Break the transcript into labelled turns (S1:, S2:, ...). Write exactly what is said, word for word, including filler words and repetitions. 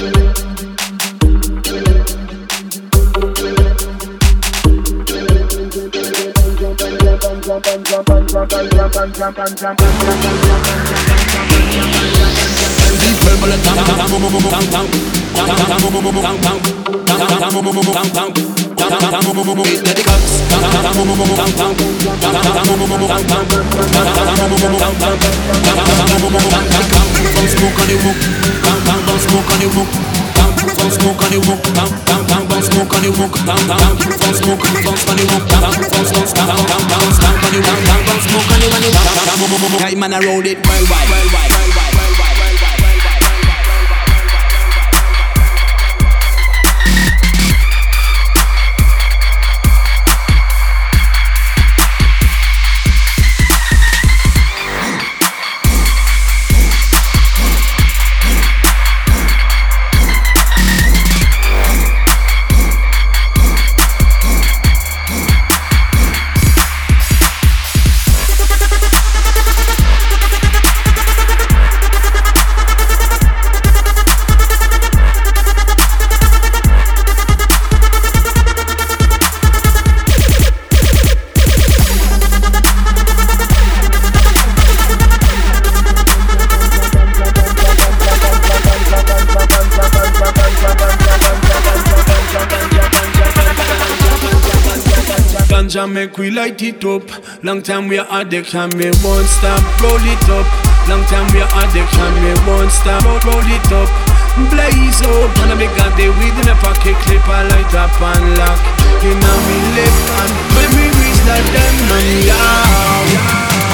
S1: Hey man, I rolled it worldwide, worldwide, worldwide, worldwide, worldwide,
S2: Ganja make we light it up. Long time we are addiction, we won't stop. Roll it up. Long time we are addiction, we won't stop. Roll it up. Blaze up. And I got the weed in a pocket clip. I light up and lock. You know me left hand. When we reach that them man, yeah.